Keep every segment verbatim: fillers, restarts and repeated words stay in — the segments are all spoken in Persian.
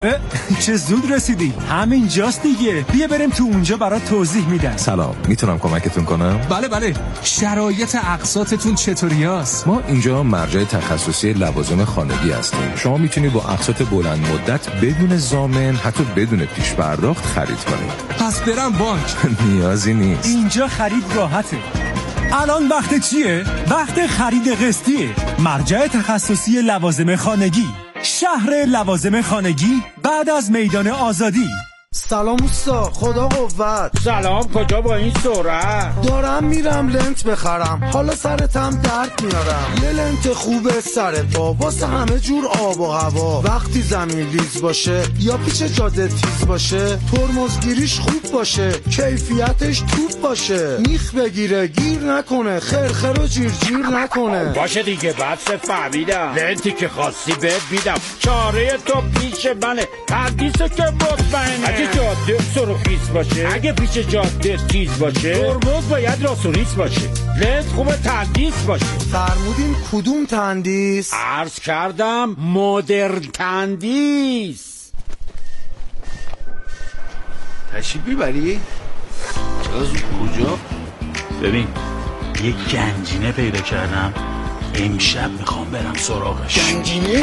چه زود رسیدی. همین جاست دیگه. بیا بریم تو اونجا برات توضیح میدم. سلام، میتونم کمکتون کنم؟ بله بله. شرایط اقساطتون چطوریاست؟ ما اینجا مرجع تخصصی لوازم خانگی هستیم. شما میتونید با اقساط بلند مدت بدون ضامن، حتی بدون پیش پرداخت خرید کنید. پس برم بانک؟ نیازی نیست. اینجا خرید راحته. الان وقت چیه؟ وقت خرید قسطیه. مرجع تخصصی لوازم خانگی، شهر لوازم خانگی بعد از میدان آزادی. سلام اوستا، خدا قوت. سلام، کجا با این سرعت؟ دارم میرم لنت بخرم، حالا سرتم درد میارم. یه لنت خوبه سرت با واسه همه جور آب و هوا. وقتی زمین لیز باشه یا پیچ جاده تیز باشه، ترمزگیریش خوب باشه، کیفیتش توپ باشه، میخ بگیره گیر نکنه، خرخر و جیر جیر نکنه. باشه دیگه، بس فهمیدم. لنتی که خواستی بهت میدم، چاره تو پیش منه، تندیسه که مطمئنه. اگه جاده سرخیز باشه، اگه پیش جاده تیز باشه، ترمز باید راست و ریز باشه، لنت خوبه تندیس باشه. فرمودین کدوم تندیس؟ عرض کردم مدرن تندیس. تشریف میبری؟ چرا زود کجا؟ ببین یه گنجینه پیدا کردم، امشب میخوام برم سراغش. گنجینه؟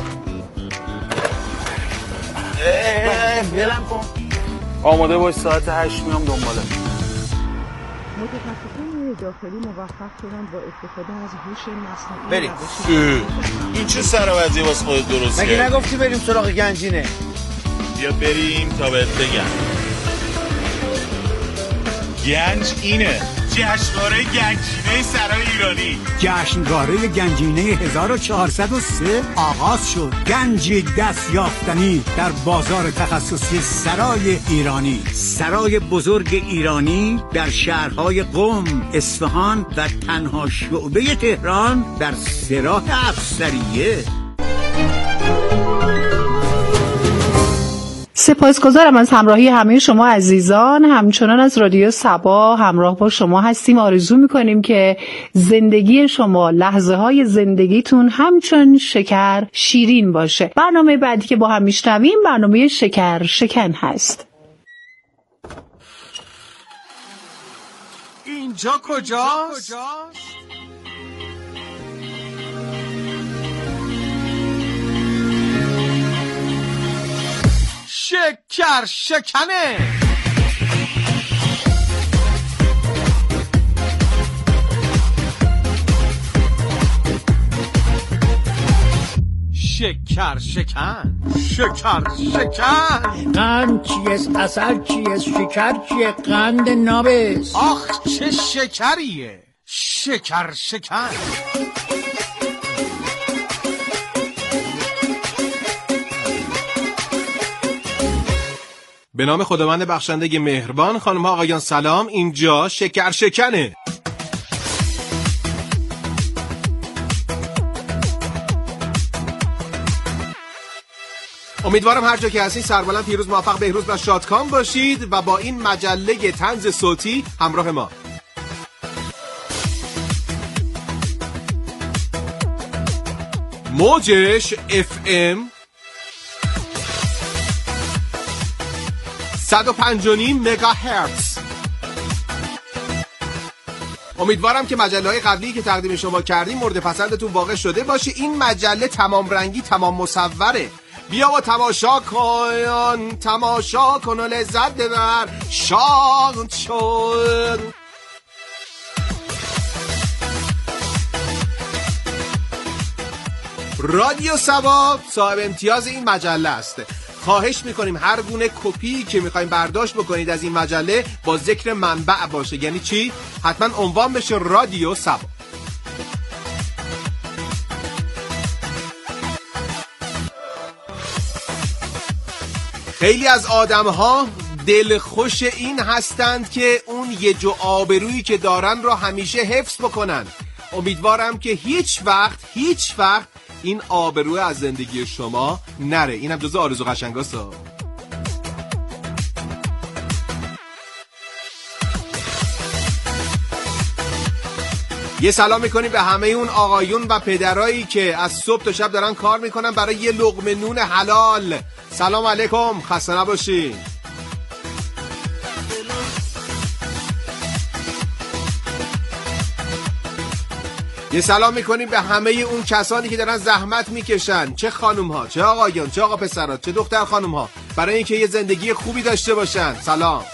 بلم کن. آماده باش، ساعت هشت میام دنباله. متخصصین داخلی موفق شدن با استفاده از هوش مصنوعی. بریم. این چه سروازی واسه خودت درست کردی؟ مگه نگفتی بریم سراغ گنجینه؟ بیا بریم تا بهت بگم. گنج اینه، جشنواره گنجینه سرای ایرانی. جشنواره گنجینه هزار و چهارصد و سه آغاز شد. گنجی دست یافتنی در بازار تخصصی سرای ایرانی. سرای بزرگ ایرانی در شهرهای قم، اصفهان و تنها شعبه تهران در سراح افسریه. سپاسگزارم از همراهی همه شما عزیزان. همچنان از رادیو صبا همراه با شما هستیم. آرزو میکنیم که زندگی شما، لحظه های زندگیتون همچون شکر شیرین باشه. برنامه بعدی که با هم میشنویم برنامه شکر شکن هست. اینجا کجاست؟ شکر شکنه. شکر شکن، شکر شکن. قند چیست؟ عسل چیست؟ شکر چیه؟ قند نابست. آخ چه شکریه. شکر شکن. به نام خداوند بخشنده مهربان. خانم ها آقایان سلام، اینجا شکر شکنه. امیدوارم هر جا که هستین سربلند، پیروز، موفق، بهروز و شادکام باشید و با این مجله طنز صوتی همراه ما. موجش اف ام صد و پنج و نیم مگاهرتز. امیدوارم که مجله‌های قبلی که تقدیم شما کردیم مورد پسندتون واقع شده باشه. این مجله تمام رنگی، تمام مصوره. بیا و تماشا کن، تماشا کن و لذت ببر، شاد شد. رادیو صبا صاحب امتیاز این مجله است. خواهش میکنیم هر گونه کپی که میخوایم برداشت بکنید از این مجله با ذکر منبع باشه. یعنی چی؟ حتما عنوان بشه رادیو صبا. خیلی از آدم‌ها دلخوش این هستند که اون یه جو آبرویی که دارن رو همیشه حفظ بکنن. امیدوارم که هیچ وقت هیچ وقت این آبروی از زندگی شما نره. اینم جزء آرزو قشنگاست. یه سلام میکنیم به همه اون آقایون و پدرایی که از صبح تا شب دارن کار میکنن برای یه لقمه نون حلال. سلام علیکم، خسته نباشین. یه سلام میکنیم به همه اون کسانی که دارن زحمت میکشن، چه خانوم ها، چه آقایان، چه آقا پسرات، چه دختر خانوم ها، برای اینکه یه زندگی خوبی داشته باشن. سلام.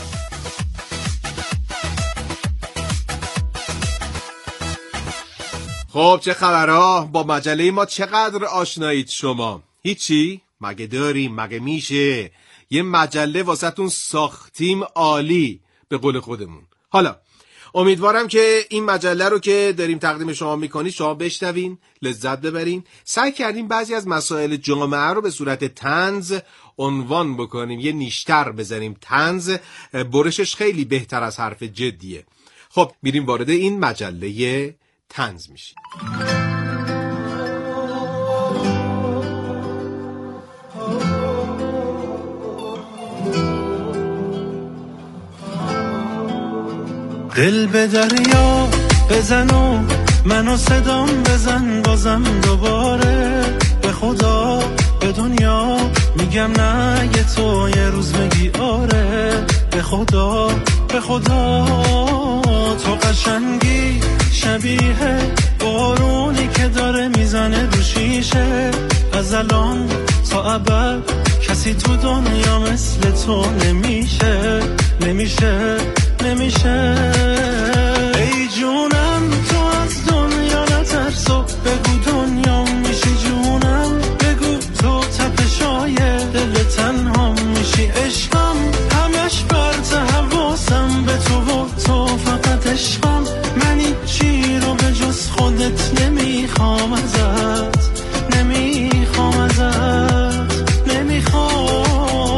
خب چه خبرها؟ با مجله ما چقدر آشنایید شما؟ هیچی؟ مگه داریم؟ مگه میشه؟ یه مجله واسهتون ساختیم عالی به قول خودمون. حالا امیدوارم که این مجله رو که داریم تقدیم شما میکنید شما بشنوین، لذت ببرین. سعی کردیم بعضی از مسائل جامعه رو به صورت طنز عنوان بکنیم، یه نیشتر بزنیم. طنز برشش خیلی بهتر از حرف جدیه. خب میریم وارد این مجله طنز میشیم. دل به دریا بزن و منو صدام بزن بازم دوباره، به خدا به دنیا میگم نه یه تو یه روز بگی آره، به خدا به خدا تو قشنگی شبیه بارونی که داره میزنه رو شیشه، از الان تا ابد کسی تو دنیا مثل تو نمیشه نمیشه نمیشه. ای جونم تو از دنیا نترسو، بگو دنیا میشی جونم، بگو تو تپشای دل تنها میشی عشقم، همش برت حواسم به تو و تو فقط عشقم، من چی رو به جز خودت نمیخوام ازت، نمیخوام ازت، نمیخوام.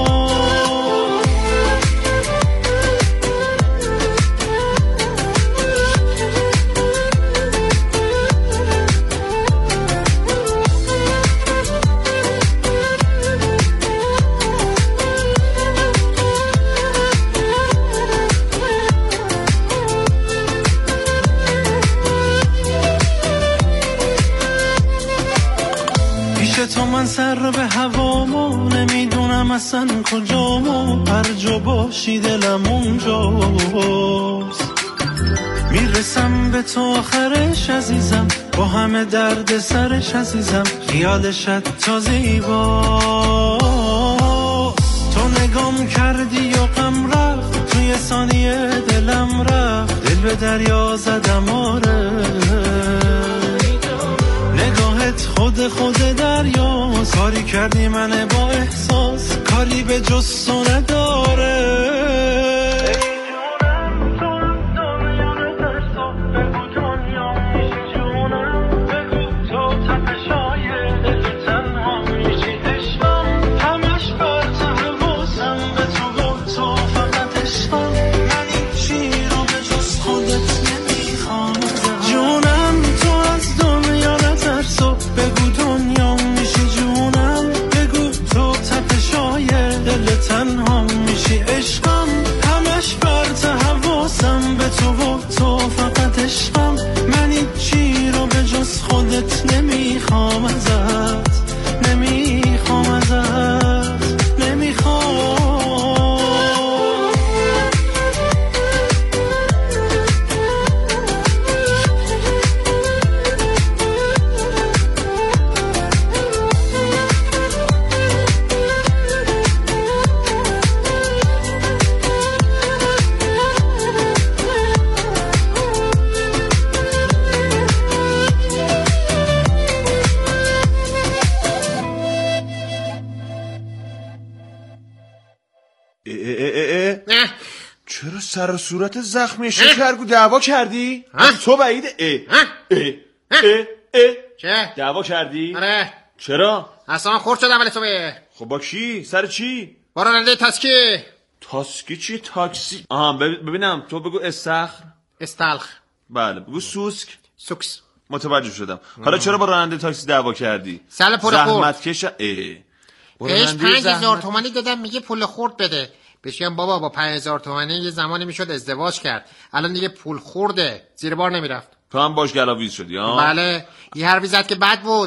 تو من سر به هوامو نمیدونم اصلا کجامو، هر جا باشی دلم اونجاست، میرسم به تو آخرش عزیزم، با همه درد سرش عزیزم، خیالشت تا زیباست. تو نگام کردی و غم رفت، توی ثانیه دلم رفت، دل به دریا زدم آره، نگاهت خود خود دریا، کاری کردی من با احساس، کاری به جز تو نداره. تنها میشی عشقم، همش برت حواسم به تو و تو فقط عشقم، من این چی رو به جز خودت نمیخوام ازت، نمیخوام ازت، نمیخوام. چرا سر و صورت زخمی شکرگو دعوا کردی؟ تو بعیده اه اه اه اه چه؟ دعوا کردی؟ آره. چرا؟ اصلا خورد شدم ولی تو به خب با کی؟ سر چی؟ با راننده تاسکی. تاسکی چی؟ تاکسی؟ آها ببینم تو بگو استخر استلخ. بله بگو سوسک. سوکس. متوجه شدم. حالا چرا با راننده تاکسی دعوا کردی؟ سال پول خورد. زحمت کش اه بهش پنج هزار تومانی دادم میگه پول خورد بده. بشیم بابا با پنج هزار تومانی یه زمانی میشد ازدواج کرد، الان دیگه پول خورده، زیر بار نمیرفت. تو هم باش گلاویز شدی ها؟ بله. یه حرفی زد که بد بود،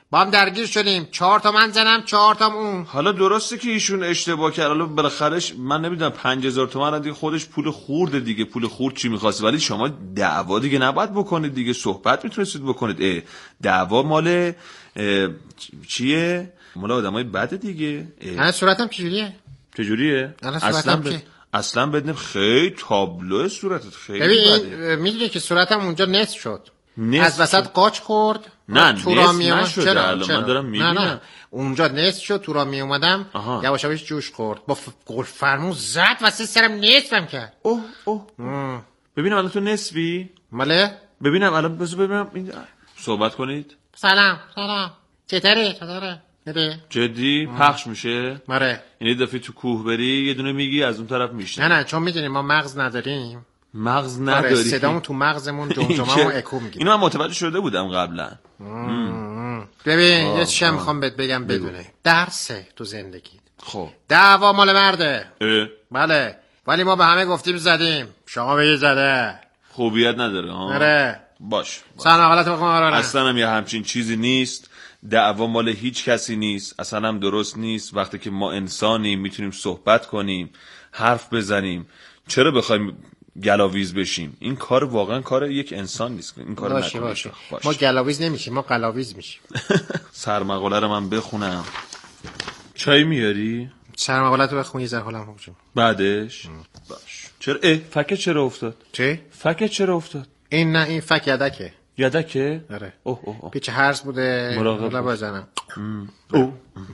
با هم درگیر شدیم، چهار تا من زنم چهار تا اون. حالا درسته که ایشون اشتباه کرد، حالا بالاخرهش من نمیدونم پنج هزار تومن دیگه خودش پول خورده دیگه، پول خورد چی میخواست، ولی شما دعوا دیگه نباید بکنید دیگه، صحبت میتونستید بکنید. اه دعوا مال چیه؟ مال آدمای بده دیگه. الان صورتم چجوریه؟ چجوریه؟ اصلا ب... اصلا بدنم خیلی تابلو صورتت خیلی بده. میدونی که صورتم اونجا نصف شد، از وسط قاچ خورد. نه تو را می اومد. نشده. چرا؟ الان چرا؟ من دارم میبینم. نه نه اونجا نصف شد، تو را می اومدم یواش یواش جوش خورد، با گل فرمون زد واسه سرم نصفم کرد. اوه اوه ام. ببینم الان تو نصفی؟ ماله؟ ببینم الان بذار ببینم این صحبت کنید. سلام سلام چطوره چطوره؟ نده. جدی پخش میشه؟ ماره. یعنی دفعه تو کوه بری یه دونه میگی از اون طرف میشنه. نه نه چون میدونیم ما مغز نداریم. مغز نداری؟ صدامون تو مغزمون جمجمه‌مون اکو میگیره. اینو من متوجه شده بودم قبلا. ببین یه چیزی میخوام بهت بگم بدونه. درسه تو زندگی. خب دعوا مال مرده. اه. بله ولی ما به همه گفتیم زدیم، شما بگی زده. خوبیت نداره ها. آره باش. سلام حالت بخوام آره. اصلا هم یه همچین چیزی نیست. دعوا مال هیچ کسی نیست، اصلا هم درست نیست. وقتی که ما انسانیم میتونیم صحبت کنیم، حرف بزنیم، چرا بخوایم گلاویز بشیم؟ این کار واقعا کار یک انسان نیست. این کار باشه باشه. باشه. ما گلاویز نمیشیم، ما قلاویز میشیم. سرمقاله رو من بخونم. چای میاری؟ سرمقاله تو بخون یه ذره حالم خوب شه. بعدش ام. باش. چرا اه فکت چرا افتاد؟ چی؟ فکت چرا افتاد؟ این نه این فک یدکه. یدکه؟ آره. اوه اوه اوه. پیچ هرز بوده. مراقب بزنم. او.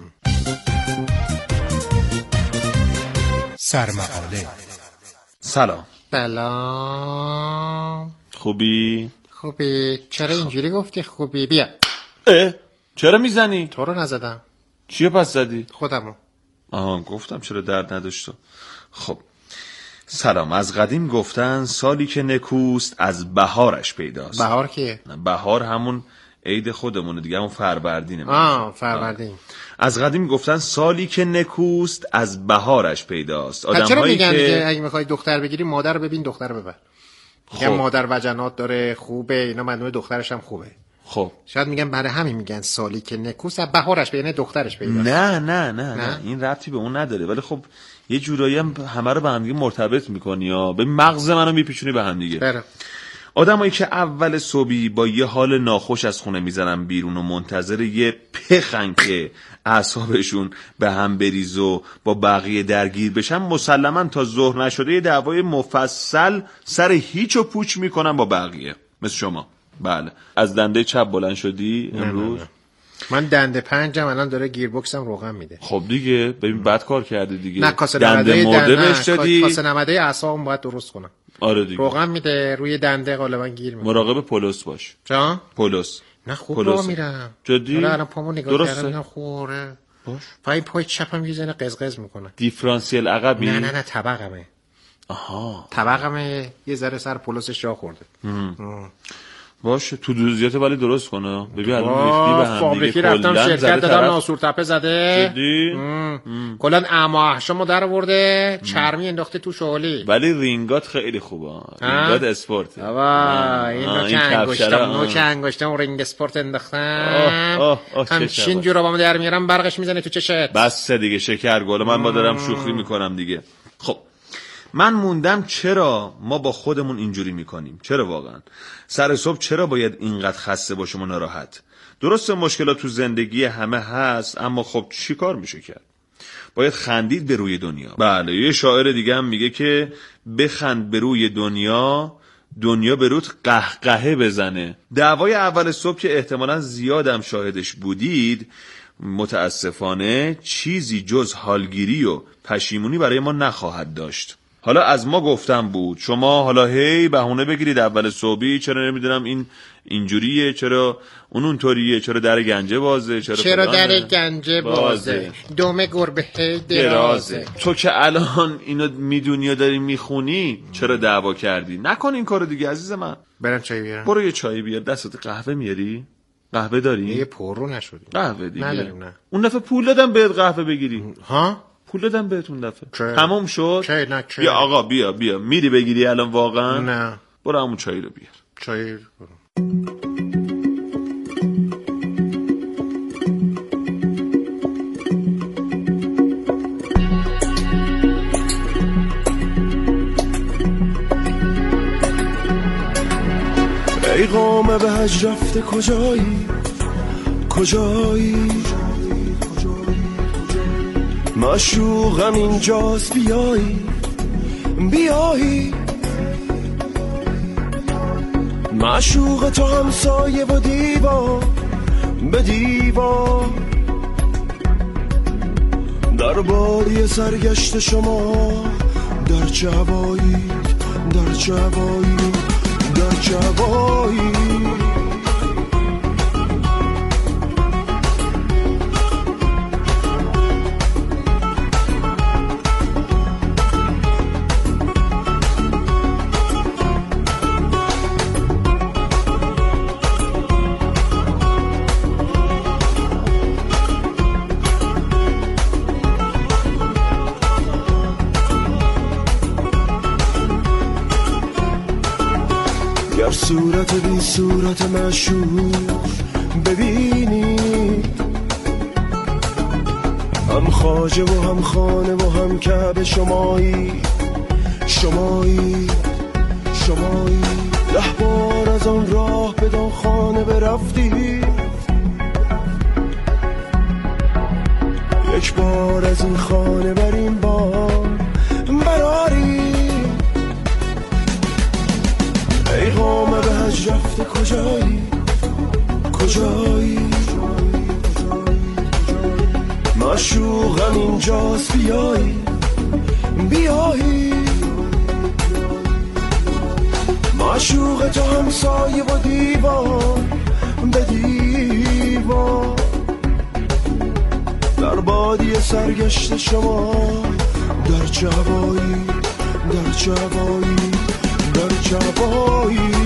سرمقاله. سلام. سلام. خوبی؟ خوبی. چرا اینجوری گفتی خوبی؟ بیا. اه چرا میزنی؟ تو رو نزدم. چیه پس زدی؟ خودمو. آها گفتم چرا درد نداشت. خب سلام. از قدیم گفتن سالی که نکوست از بهارش پیداست. بهار کیه؟ بهار همون عید خودمونه دیگه، همون فروردینه. آه فروردین. از قدیم گفتن سالی که نکوست از بهارش پیداست. آدم‌هایی چرا میگن که دیگه اگه میخوای دختر بگیری مادر رو ببین دختر رو ببر. میگن خب. مادر وجنات داره خوبه، اینا معلومه دخترش هم خوبه. خب شاید میگن برای همین میگن سالی که نکوست از بهارش به یعنی دخترش پیداست. نه نه نه نه این ربطی به اون نداره، ولی خب یه جورایی هم همه رو به هم دیگه مرتبط میکنی یا به مغز منو میپیچونی به هم دیگه. بله. آدمایی که اول صبحی با یه حال ناخوش از خونه میزنن بیرون و منتظر یه پخن که اعصابشون به هم بریز و با بقیه درگیر بشن، مسلما تا ظهر نشده یه دعوای مفصل سر هیچ و پوچ میکنن با بقیه. مثل شما. بله. از دنده چپ بلند شدی امروز؟ نه نه نه. من دنده پنجم الان داره گیربکسم روغن میده. خب دیگه ببین بد کار کرده دیگه. نه کاسه دنده مرده بهش دادی. کاسه نمده اعصابم باید درست کنم. آره دیگه. روغن میده روی دنده غالبا گیر میکنه. مراقب پولس باش. جان؟ پولس. نه خوب راه میرم. جدی؟ آره الان پامو نگاه کردم خوره. باش. پای پای چپم یه ذره قزقز میکنه. دیفرانسیل عقبی؟ نه نه نه طبقمه. آها. طبقمه یه ذره سر پولسش جا خورده. باشه تو دوزیات ولی درست کنه. ببین الان ریختی به هم فابریکی رفتم شرکت دادم ناسور تپه زده. جدی؟ کلا اماحشمو در آورده، چرمی انداخته تو شغلی. ولی رینگات خیلی خوبه. رینگات اسپورت. بابا این نوک انگشتم نوک انگشتم رینگ اسپورت انداختم. همچین جورابامو در میارم برقش میزنه تو چشت. بس دیگه شکرگل من با دارم شوخی میکنم دیگه. خب من موندم چرا ما با خودمون اینجوری میکنیم؟ چرا واقعا سر صبح چرا باید اینقدر خسته باشیم و ناراحت؟ درسته مشکلات تو زندگی همه هست، اما خب چی کار میشه کرد؟ باید خندید به روی دنیا. بله یه شاعر دیگه هم میگه که بخند به روی دنیا، دنیا به روت قهقهه بزنه. دعوای اول صبح که احتمالاً زیادم شاهدش بودید، متاسفانه چیزی جز حالگیری و پشیمونی برای ما نخواهد داشت. حالا از ما گفتم بود، شما حالا هی بهونه بگیرید اول صبحی چرا نمیدونم این اینجوریه، چرا اون اونطوریه، چرا در گنجه بازه، چرا چرا در گنجه بازه دوم گربه هی درازه. تو که الان اینو میدونی و داری میخونی چرا دعوا کردی؟ نکن این کارو دیگه عزیز من. برم چای بیارم. برو یه چای بیار. دستت قهوه میاری؟ قهوه داری؟ یه پررو نشدی. قهوه دیگه نداریم. نه اون دفعه پول دادم بهت قهوه بگیری. ها پول دادم بهتون دفعه چه؟ تموم شد. چه نه چه؟ بیا آقا بیا بیا میری بگیری الان واقعا؟ نه برو همون چای رو بیار. چای قامه به هج رفته کجایی کجایی معشوقم اینجاست بیایی بیایی معشوق تو همسایه و دیوار به دیوار در بادی سرگشت شما در چه هوایی در چه هوایی در چه هوایی صورت بی صورت معشوق ببینید هم خواجه و هم خانه و هم کعبه شمایی شمایی شمایی ده بار از آن راه بدان خانه برفتی یک بار از این خانه بر این بار براری ای قامه به هج رفته کجایی کجایی معشوقم اینجاست بیایی بیایی معشوق تو همسایه و دیوار به دیوار در بادی سرگشت شما در چه هوایی در چه هوایی در چه هوایی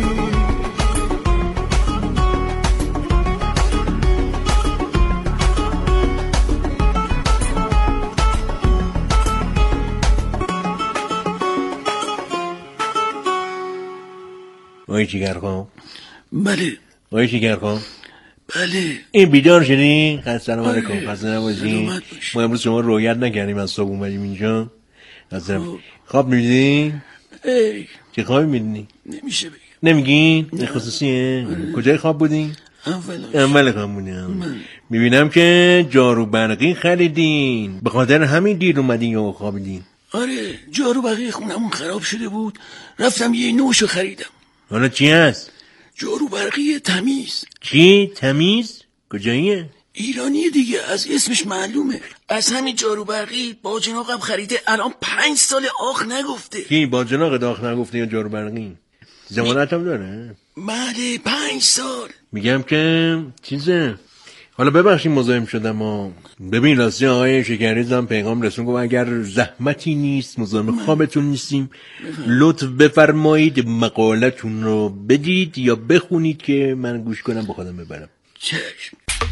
آی جیگرخواه بله آی جیگرخواه بله این بیدار شدی؟ خیلی سلام علیکم خسته نباشی. ما امروز شما رویت نکردیم از صبح اومدیم اینجا خواب میبینی؟ ای چه خوابی میبینی؟ نمیشه بگم نمیگین؟ خصوصیه؟ کجای خواب بودی؟ اول اول خواب بودیم. میبینم که جارو برقی خریدین به خاطر همین دیر اومدین یا خوابیدین؟ آره جارو برقی خونمون خراب شده بود رفتم یه نوشو خریدم. حالا چی هست؟ جارو برقی تمیز. چی؟ تمیز؟ کجاییه؟ ایرانی دیگه از اسمش معلومه. از همین جارو برقی با جناقم خریده الان پنج سال آخ نگفته. کی با جناق داخل نگفته یا جارو برقی؟ زمانت هم داره؟ بله پنج سال. میگم که چیزه حالا ببخشید مزاحم شدم و ببین راستی آقای شکریزم پیغام رسون گفت اگر زحمتی نیست مزاحم خوابتون نیستیم لطف بفرمایید مقالتون رو بدید یا بخونید که من گوش کنم با خودم ببرم. چشم.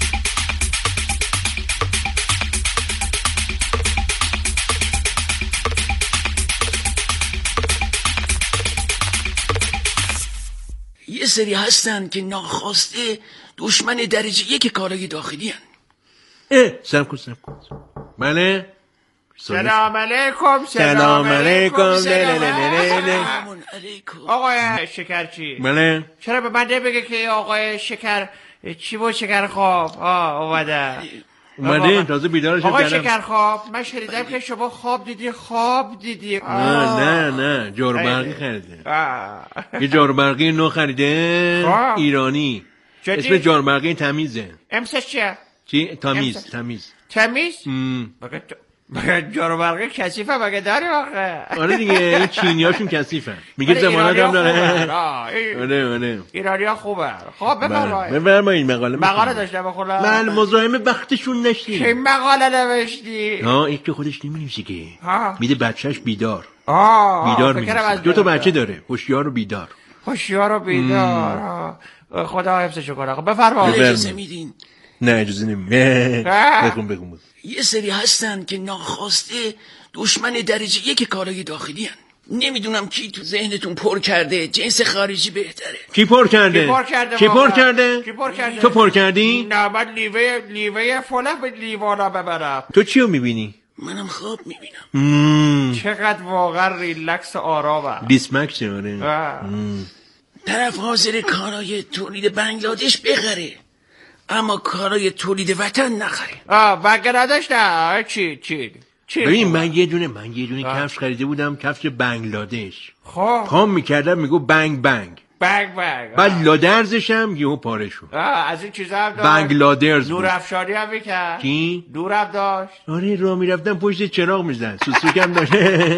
یه سری هستن که ناخواسته دشمن درجه یک کارای داخلی هن. اه سلام کن سلام کن. بله سلام علیکم سلام علیکم سلام علیکم آقای شکرچی. بله چرا به من نمیگه که آقای شکر چی بود شکر خواب آه اومده اومده تازه بیدارش کردم. آقای شکر خواب من شنیدم که شما خواب دیدی خواب دیدی نه نه نه جارو برقی خریده یه جارو برقی نو خریده ایرانی اسم جارو برقی تمیزه. امسش چیه؟ چی؟ تمیز تمیز تمیز؟ مگه جارو برقی کثیفه مگه داری آخه؟ آره دیگه این چینیاشون کثیفه میگه زمانت هم داره. آره آره ایرانی ها خوبه. خب بفرمایید بفرمایید مقاله مقاله داشته بخونم. من مزاحم وقتشون نشدیم. چه مقاله نوشتی؟ ها این که خودش نمی‌نویسه که میده بچهش بیدار آه بیدار میشه. دو تا بچه داره هوشیار و بیدار. هوشیار و بیدار خدا حفظشو کنه. خب بفرمایید. اجازه میدین؟ نه اجازه نمیدین. بخون بخون. یه سری هستن که ناخواسته دشمن درجه یک کارای داخلی هن. نمیدونم کی تو ذهنتون پر کرده جنس خارجی بهتره. کی پر کرده؟ کی پر کرده؟ کی پر کرده؟ کی پر کرده؟ تو پر کردی؟ نه من لیوه لیوه فلان به لیوانا ببرم. تو چیو میبینی؟ منم خواب میبینم. چقدر واقعا ریلکس و آرامه. بیسمکس آره. طرف حاضر کارای تولید بنگلادش بخره اما کارای تولید وطن نخره. آه بنگلادش نه. چی چی چی؟ ببین من یه دونه من یه دونه کفش خریده بودم، کفش بنگلادش. خب پام میکردم میگو بنگ بنگ بنگ بنگ. بعد لادرزشم یهو پاره شد. از این چیزا هم داشت. بنگلادرز نور افشاری هم میکرد. کی؟ نورم داشت. آره راه میرفتم پشت چراغ میزد سوسوکم داشت.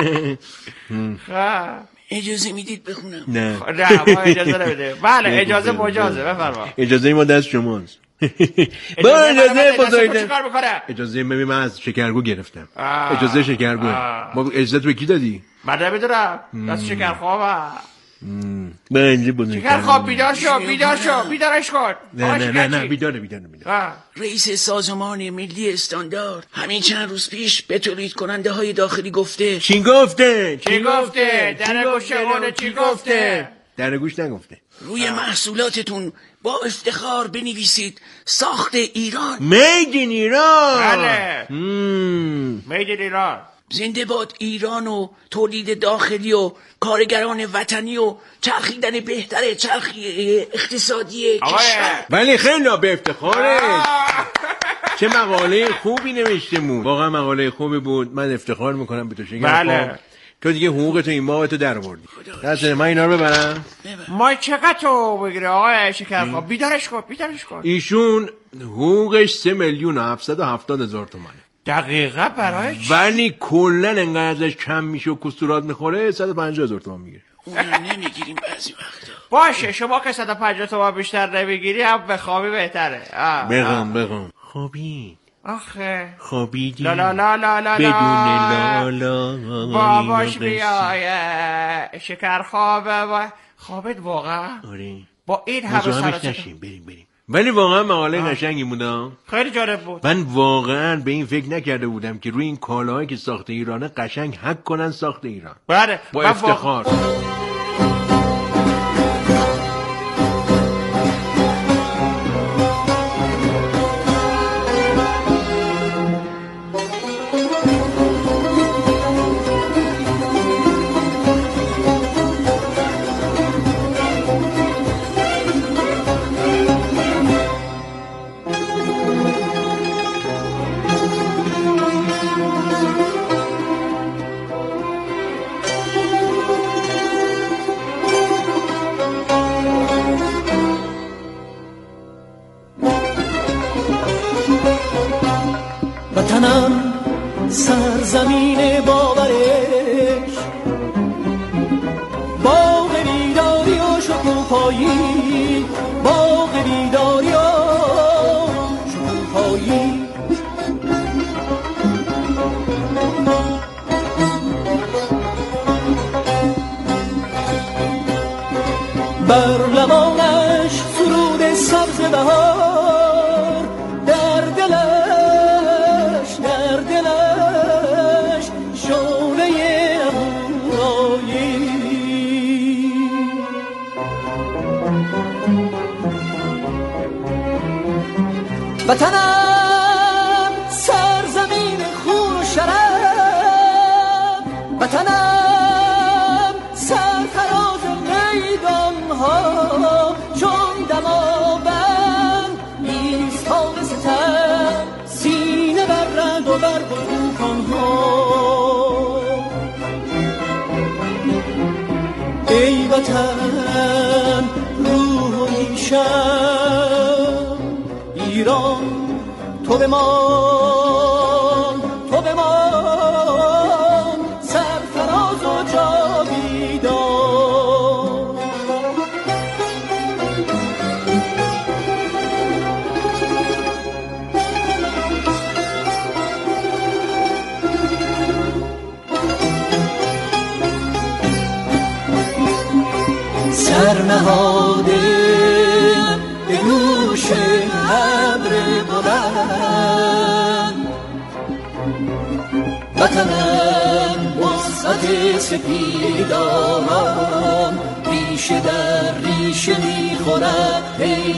اجازه میدید بخونم؟ نه نه ما اجازه نمیده. بله اجازه مجازه بفرما. اجازه ما دست شماست. با اجازه بزرگتر اجازه ببین من از شکرگو گرفتم. اجازه شکرگو. ما اجازه به کی دادی؟ من نمیدونم. دست شکرخوابم. بنجی بودن شکر خواب بیدار شو بیدار شو بیدارش کن. نه نه نه نه بیداره بیداره بیداره. رئیس سازمان ملی استاندارد همین چند روز پیش به تولید کننده های داخلی گفته. چی گفته؟ چی گفته؟ در گوش قول چی گفته؟ در گوش نگفته. روی محصولاتتون با افتخار بنویسید ساخت ایران. مید این ایران. بله مید این ایران. زنده باد ایران و تولید داخلی و کارگران وطنی و چرخیدن بهتر چرخی اقتصادی کشور. ولی خیلی به افتخاره. چه مقاله خوبی نوشته بود. واقعا مقاله خوبی بود. من افتخار میکنم به تو شکر. بله تو دیگه حقوقتو این ماه تو در آوردی. دست من اینا رو ببرم. ما چقدر تو بگیره آقای شکرخواب؟ بیدارش کن بیدارش کن. ایشون حقوقش سه میلیون و هفتصد و هفتاد هزار تومانه. دقیقه برای چی؟ ولی کلن انقدر ازش کم میشه و کستورات میخوره صد و پنجاه هزار تومان میگیره. اونو نمیگیریم بعضی وقتا. باشه شما که صد و پنجاه تومان بیشتر نمیگیری هم به خوابی بهتره. بگم بگم خوابی آخه خوابیدی لا لا لا لا لا بدون لا لا باباش بیایه شکر خوابه خوابت واقعا. آره با این همه سراسر نشیم بریم بریم. ولی واقعا مقاله قشنگی بود. خیلی جالب بود. من واقعا به این فکر نکرده بودم که روی این کالاهایی که ساخت ایرانه قشنگ حق کنن ساخت ایران. بله با افتخار. وطنم سرزمین باورش باغ بیداری و شکوفایی باغ بیداری و شکوفایی بر لبانش سرود سبز بهار در دلش در دلش شعله ابورایی وطنم سرزمین خون و شرف وطنم سرفراز میدان ها چون دماوند ایستاده ستم سینه بر رد و بر طوفان ها ای وطن روح و ریشم ایران تو بمان تو بمان سرفراز و جاویدان سرنهاده به گوش ابر بلند وطنم وسعت سپیداران ریشه در ریشه میخورد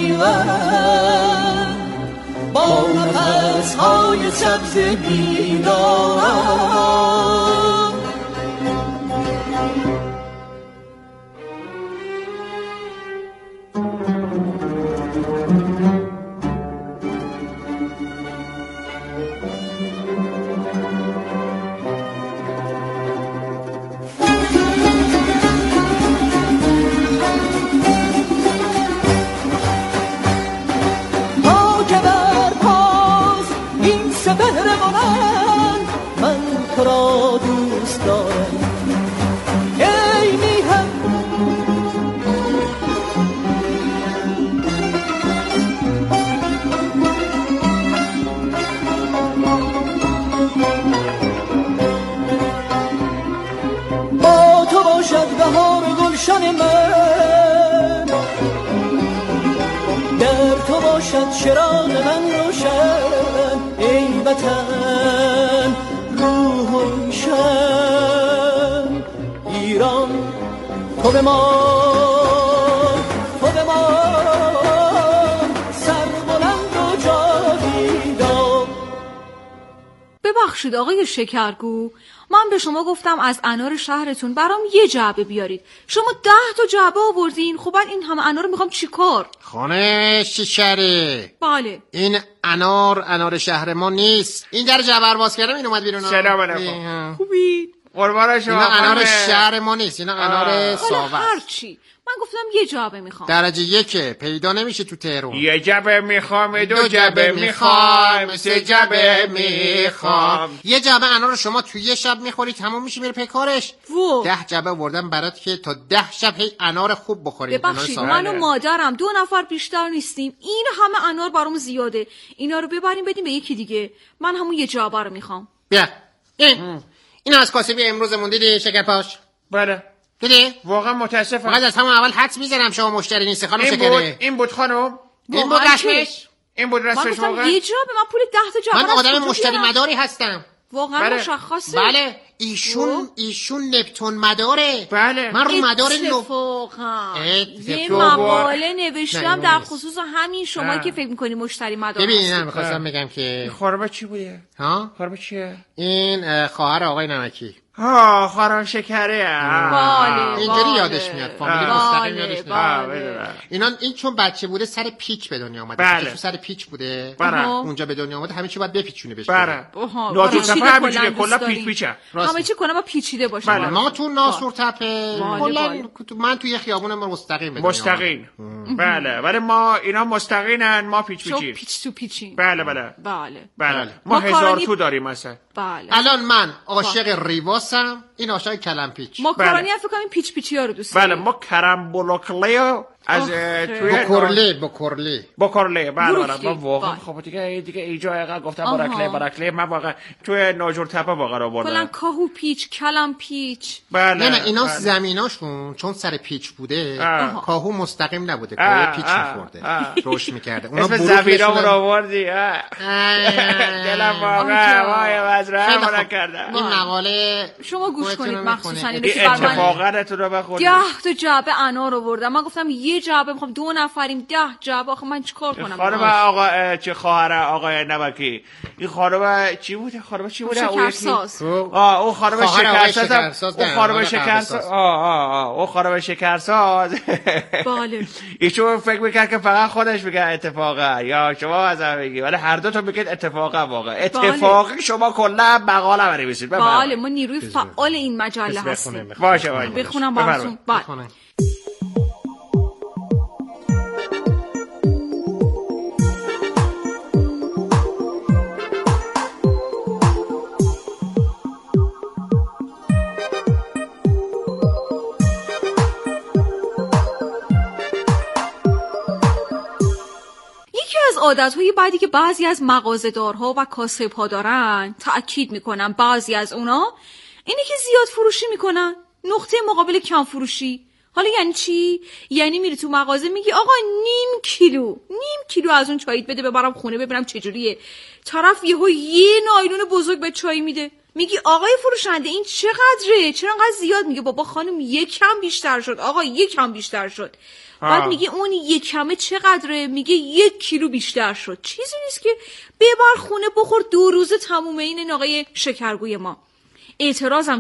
پیوند با نفسهای سبز بیداران را دوست دارم. ای میهم با تو باشد بهار گلشن من، در تو باشد چراغ من روشن. ای وطن روح و روشن، ایران تو به ما، تو به ما سربلند و جاویدان. ببخشید آقای شکرگو، من به شما گفتم از انار شهرتون برام یه جعبه بیارید، شما ده تا جعبه آوردین. خب بعد این همه انار میخوام چیکار؟ خانه شکره، بله این انار انار شهر ما نیست. این در جعبه باز کردم این اومد بیرون. سلام علیکم. خوبی؟ قربان شما. اینا انار شهر ما نیست، اینا انار ساوه. هر چی، من گفتم یه جعبه میخوام. درجه یکه، پیدا نمیشه تو تهران. یه جعبه میخوام، دو جعبه میخوام، سه جعبه میخوام. یه جعبه انار شما توی یه شب میخوری تموم میشه میره پیکارش. وو. ده جعبه آوردم برات که تا ده شب هی انار خوب بخوری. ببخشید من و مادرم دو نفر بیشتر نیستیم، این همه انار برام زیاده. اینا رو ببریم بدیم به یکی دیگه. من همون یه جعبه رو میخوام. بیا این این از کاسبی امروزمون دیدی شکرپاش؟ بله دیدی؟ واقعا متاسفم. فقط از همون اول حدس میزنم شما مشتری نیستی خانم این شکره. بود این بود خانم، این بود رسمش، این بود رسمش. من گفتم یه جعبه، من پول ده تا جعبه. من آدم مشتری مداری هستم. واقعا بله. مشخصه. بله ایشون ایشون نپتون مداره. بله من رو مدار اتفاقا یه اتفاقا. مقاله نوشتم در خصوص همین شما که فکر میکنی مشتری مدار. ببین من میخواستم بگم که خوربه چی بوده؟ ها؟ خوربه چیه؟ این خواهر آقای نمکی. ها خانم شکره. بله اینجوری یادش میاد، فامیلی مستقیم یادش میاد. اینا این چون بچه بوده سر پیچ به دنیا اومده. بله. سر پیچ بوده. بله. اونجا به دنیا اومده، همه چی باید بپیچونه بشه. بله. ناصر تپه همینجوریه، کلا پیچ پیچه. همه چی کنه با پیچیده باشه. بله. ما تو ناصر تپه کلا من توی خیابون مستقیم به دنیا مستقیم. بله ولی ما اینا مستقیمن، ما پیچ پیچی. پیچ تو پیچی. بله بله. بله. بله. ما هزار تو داریم مثلا. بله. الان من عاشق ریواسم، این عاشق کلم پیچ. ماکارونی فکر کنم پیچ پیچی ها رو دوست بله ما کرم بلوکلیو از توی بکرلی بکرلی بکرلی بله بله ما واقعا خب دیگه دیگه اینجا اینقدر گفتم برکلی برکلی من واقعا توی ناجور تپه واقعا آوردم. کلا کاهو پیچ، کلم پیچ. بله نه نه اینا بله. زمیناشون چون سر پیچ بوده آه. کاهو مستقیم نبوده، کاهو پیچ می‌خورده رشد می‌کرده. اونا اسم زمینامون آوردی. دلم واقعا وای وزرا من کردم. این مقاله شما گوش کنید مخصوصا اینو که اتفاقا تو رو بخورید. ده تا جعبه انار آوردم. من گفتم یه جعبه میخوام، دو نفریم، ده جعبه. آخه من چیکار کنم؟ خانم آقا چه خواهر آقای نمکی، این خانم چی بوده؟ خانم چی بوده؟ شکرساز. آه اون خانم شکرساز. اون خانم شکرساز. آه آه آه اون خانم شکرساز. بله. ایشون فکر میکرد که فقط خودش میگه اتفاقا یا شما از هم بگی، ولی هر دو تا میگید اتفاقا واقعا. اتفاقی شما کلا مقاله بنویسید. بله ما نیروی فعال این مجله هستیم. باشه باشه. بخونم براتون. بله. عادت‌های بعدی که بعضی از مغازه‌دارها و کاسب‌ها دارن، تأکید میکنم بعضی از اونا، اینه که زیاد فروشی میکنن، نقطه مقابل کم فروشی. حالا یعنی چی؟ یعنی میری تو مغازه میگی آقا نیم کیلو نیم کیلو از اون چایت بده ببرم خونه ببینم چجوریه. طرف یهو یه نایلون بزرگ به چای میده. میگی آقای فروشنده این چقدره؟ چرا انقدر زیاد؟ میگه بابا خانم یکم بیشتر شد. آقا یکم بیشتر شد. بعد میگه اون یک کمه چقدره؟ میگه یک کیلو بیشتر شد. چیزی نیست که ببر خونه بخور دو روزه تمومه. این آقای شکرگوی ما. اعتراضم